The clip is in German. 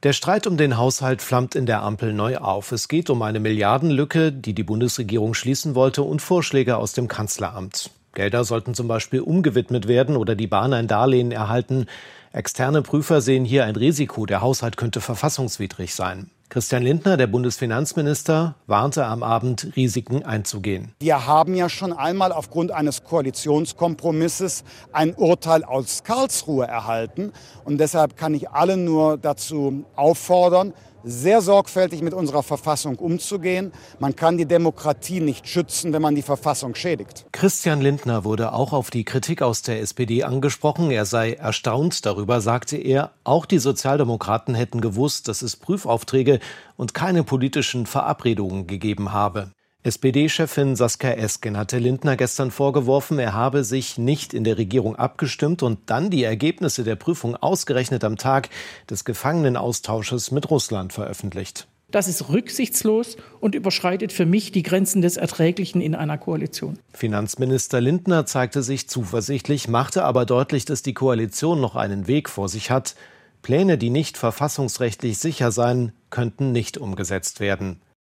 Der Streit um den Haushalt flammt in der Ampel neu auf. Es geht um eine Milliardenlücke, die die Bundesregierung schließen wollte, und Vorschläge aus dem Kanzleramt. Gelder sollten zum Beispiel umgewidmet werden oder die Bahn ein Darlehen erhalten. Externe Prüfer sehen hier ein Risiko. Der Haushalt könnte verfassungswidrig sein. Christian Lindner, der Bundesfinanzminister, warnte am Abend, Risiken einzugehen. Wir haben ja schon einmal aufgrund eines Koalitionskompromisses ein Urteil aus Karlsruhe erhalten. Und deshalb kann ich alle nur dazu auffordern, sehr sorgfältig mit unserer Verfassung umzugehen. Man kann die Demokratie nicht schützen, wenn man die Verfassung schädigt. Christian Lindner wurde auch auf die Kritik aus der SPD angesprochen. Er sei erstaunt darüber, sagte er. Auch die Sozialdemokraten hätten gewusst, dass es Prüfaufträge und keine politischen Verabredungen gegeben habe. SPD-Chefin Saskia Esken hatte Lindner gestern vorgeworfen, er habe sich nicht in der Regierung abgestimmt und dann die Ergebnisse der Prüfung ausgerechnet am Tag des Gefangenenaustausches mit Russland veröffentlicht. Das ist rücksichtslos und überschreitet für mich die Grenzen des Erträglichen in einer Koalition. Finanzminister Lindner zeigte sich zuversichtlich, machte aber deutlich, dass die Koalition noch einen Weg vor sich hat. Pläne, die nicht verfassungsrechtlich sicher seien, könnten nicht umgesetzt werden.